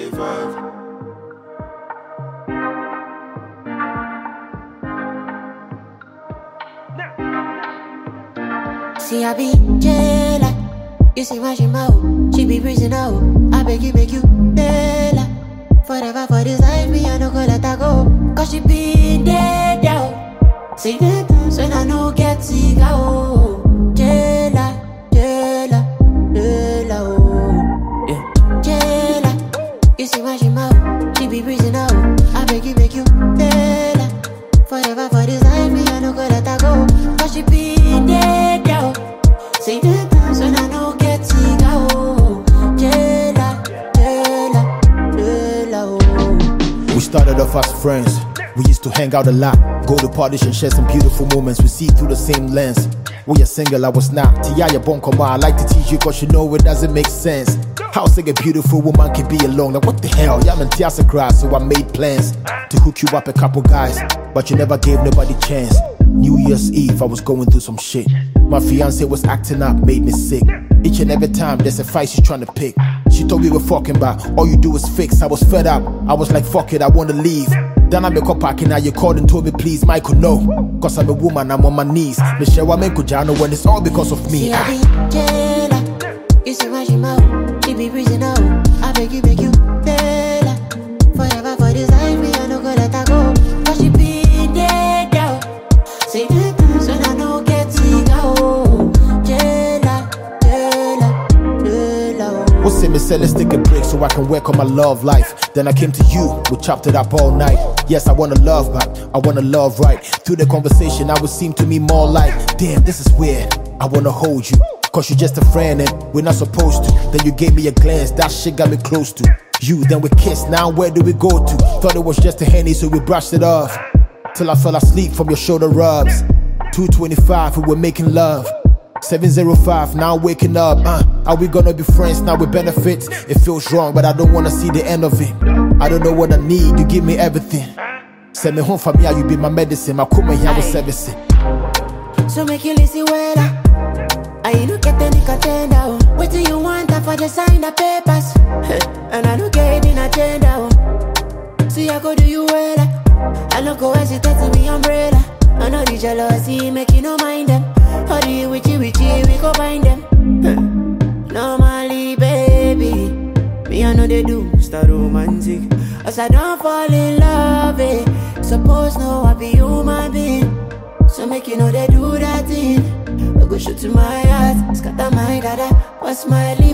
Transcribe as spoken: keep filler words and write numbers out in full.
twenty-five. See, I be jailer. You see my she mouth, she be breezing out. I beg you, make you jailer. Forever for this life, me I no go let her go. Cause she been dead out. See the times when I no get sick out. Jailer, jailer, jailer, oh yeah. Jailer. You see my she mouth, she be breezing out. I beg you, make you jailer. Forever for this life, me I no go let her go. Cause she been dead out. See the times when I no get sick out. Jailer, jailer, jailer, oh. We started off as friends. We used to hang out a lot, go to parties and share some beautiful moments. We see through the same lens. We are single, I was not. Tia Bonkoma, I like to teach you cause you know it doesn't make sense. How sick a beautiful woman can be alone? Like what the hell? Yeah, I'm in Tiasa grass, so I made plans to hook you up a couple guys, but you never gave nobody chance. New Year's Eve, I was going through some shit. My fiance was acting up, made me sick. Each and every time there's a fight she's trying to pick. She told me we're fucking back, all you do is fix. I was fed up, I was like fuck it, I wanna leave. Then I make up packing, now you called and told me please Michael no. Cause I'm a woman, I'm on my knees. Michelle, I make Kujano when it's all because of me. See, I be jailer. You see my she mouth, she be breezing out. I beg you, beg you, jailer. Forever for this life, me I no go let her go. Cause she been dead out. See the times when I no get sick out. Jailer, jailer, jailer. What say me say let's take a break so I can work on my love life. Then I came to you, we chopped it up all night. Yes, I wanna love back, I wanna love right. Through the conversation, I would seem to me more like, damn, this is weird. I wanna hold you, cause you're just a friend and we're not supposed to. Then you gave me a glance, that shit got me close to you. Then we kissed, now where do we go to? Thought it was just a Henny, so we brushed it off. Till I fell asleep from your shoulder rubs. two twenty-five, we were making love. seven oh five, now waking up. uh, Are we gonna be friends now with benefits? It feels wrong, but I don't wanna see the end of it. I don't know what I need, you give me everything. Send me home for me, you be my medicine. My come here with servicing. So make you listen well. I don't get any contender. What do you want for the sign the papers? And I don't get any agenda. See I go do you well. I don't go hesitate to be umbrella. I know the jealousy, make you no mind them. How do you witchy witchy, we go find them. Normally, baby, me I know they do, start romantic. As I don't fall in love, eh. Suppose no, I be human being. So make you know they do that thing. I go shoot to my heart, scatter my dada, what's my